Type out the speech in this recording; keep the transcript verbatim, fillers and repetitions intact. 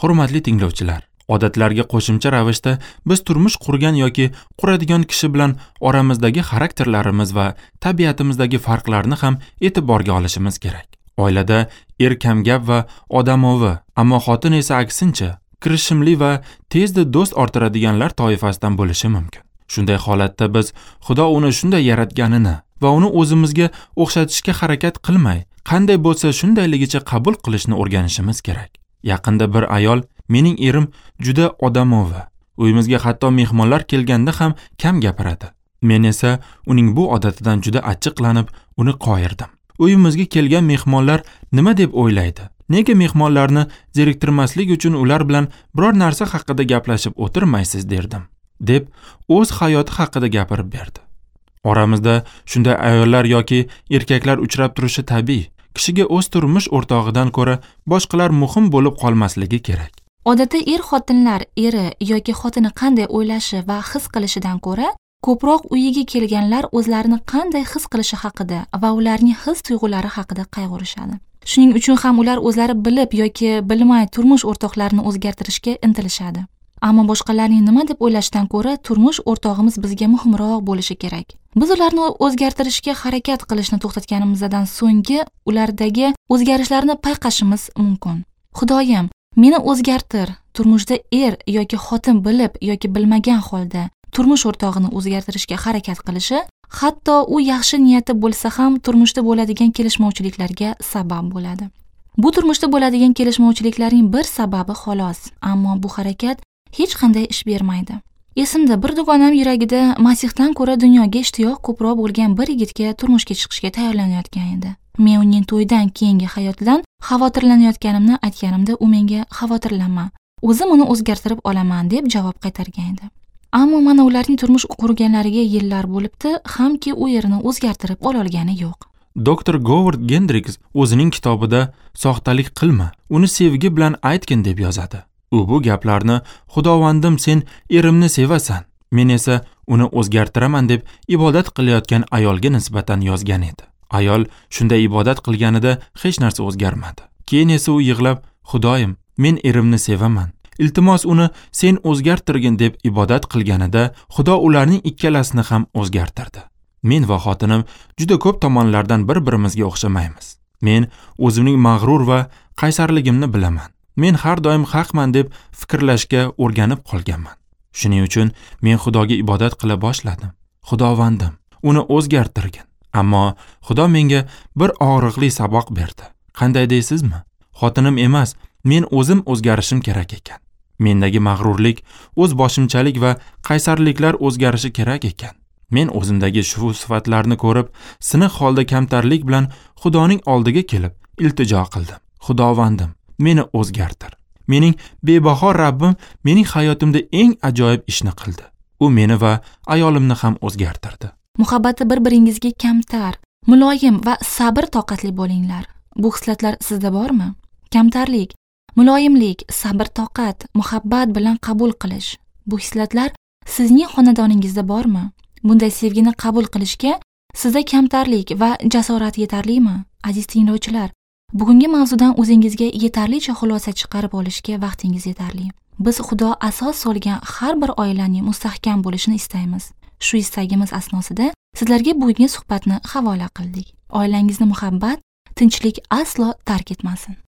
Hurmatli tinglovchilar, odatlarga qo'shimcha ravishda biz turmush qurgan yoki quradigan kishi bilan oramizdagi xarakterlarimiz va tabiatimizdagi farqlarni ham e'tiborga olishimiz kerak. Oilada er kamgap va odamovi, ammo xotin esa aksincha, kirishimli va tezda do'st orttiradiganlar toifasidan bo'lishi mumkin. Shunday holatda biz Xudo uni shunday yaratganini va uni o'zimizga o'xshatishga harakat qilmay, qanday bo'lsa shundayligicha qabul qilishni o'rganishimiz kerak. Yaqinda bir ayol, mening erim juda odamovi. Uyimizga hatto mehmonlar kelganda ham kam gapiradi. Men esa uning bu odatidan juda achchiqlanib, uni qoyirdim. Uyimizga kelgan mehmonlar nima deb o'ylaydi? Nega mehmonlarni zeriktirmaslik uchun ular bilan biror narsa haqida gaplashib o'tirmaysiz derdim, deb o'z hayoti haqida gapirib berdi. Oramizda shunday ayollar yoki erkaklar uchrab turishi tabiiy. Kishiga o'z turmush o'rtog'idan ko'ra boshqalar muhim bo'lib qolmasligi kerak. Odatda er-xotinlar eri yoki xotini qanday o'ylashi va his qilishidan ko'ra, ko'proq uyiga kelganlar o'zlarini qanday his qilishi haqida va ularning his-tuyg'ulari haqida qayg'urishadi. Shuning uchun ham ular o'zlari bilib yoki bilmay turmush o'rtoqlarini o'zgartirishga intilishadi. Ammo boshqalarning nima deb o'ylashidan ko'ra, turmush o'rtog'imiz bizga muhimroq bo'lishi kerak. Biz ularni o'zgartirishga harakat qilishni to'xtatganimizdan so'nggi ulardagi o'zgarishlarni payqashimiz mumkin. Xudoyim, meni o'zgartir. Turmushda er yoki xotin bilib yoki bilmagan holda turmush o'rtog'ini o'zgartirishga harakat qilishi, hatto u yaxshi niyati bo'lsa ham turmushda bo'ladigan kelishmovchiliklarga sabab bo'ladi. Bu turmushda bo'ladigan kelishmovchiliklarning bir sababi xolos, ammo bu harakat hech qanday ish bermaydi. Esimda bir dugonam yuragida Masihdan ko'ra dunyoga ishtiyoq ko'proq bo'lgan bir yigitga turmushga chiqishga tayyorlanayotgan edi. Men uning to'ydan keyingi hayotidan xavotirlanayotganimni aytganimda u menga "Xavotirlanma, o'zim uni o'zgartirib olaman" deb javob qaytargan edi. Ammo mana ularning turmush qurganlariga yillar bo'libdi, hamki u yerini o'zgartirib ola olgani yo'q. doktor Говард Gendriks o'zining kitobida "Soxtalik qilma, uni sevgi bilan aytgin" deb yozadi. U bu gaplarni "Xudovandim, sen erimni sevasan, men esa uni o'zgartiraman" deb ibodat qilayotgan ayolga nisbatan yozgan edi. Ayol shunday ibodat qilganida hech narsa o'zgarmadi. Keyin esa u yig'lab, "Xudoyim, men erimni sevaman. Iltimos uni sen o'zgartirgin" deb ibodat qilganida Xudo ularning ikkalasini ham o'zgartirdi. Men va xotinim juda ko'p tomonlardan bir-birimizga o'xshamaymiz. Men o'zimning mag'rur va qaysarligimni bilaman. Men har doim haqman deb fikrlashga o'rganib qolganman. Shuning uchun men Xudoga ibodat qila boshladim. Xudovandim, uni o'zgartirgin. Ammo Xudo menga bir og'riqli saboq berdi. Qanday deysizmi? Xotinim emas, men o'zim o'zgarishim kerak ekan. Mendagi mag'rurlik, o'z boshimchalik va qaysarliklar o'zgarishi kerak ekan. Men o'zimdagi shu sifatlarni ko'rib, siniq holda kamtarlik bilan Xudoning oldiga kelib, iltijo qildim. Xudovandim, meni o'zgartir. Mening bebaho Rabbim mening hayotimda eng ajoyib ishni qildi. U meni va ayolimni ham o'zgartirdi. Muhabbatda bir-biringizga kamtar, muloyim va sabr toqatli bo'linglar. Bu xislatlar sizda bormi? Kamtarlik, muloyimlik, sabr toqat, muhabbat bilan qabul qilish. Bu xislatlar sizning xonadoningizda bormi? Bunday sevgini qabul qilishga sizda kamtarlik va jasorat yetarlimi? Aziz tinglovchilar, bugungi mavzudan o'zingizga yetarlicha xulosa chiqarib olishga vaqtingiz yetarli. Biz Xudo asos solgan har bir oilaning mustahkam bo'lishini istaymiz. Shu istagimiz asnosida sizlarga bugungi suhbatni havola qildik. Oilangizni muhabbat, tinchlik aslo tark etmasin.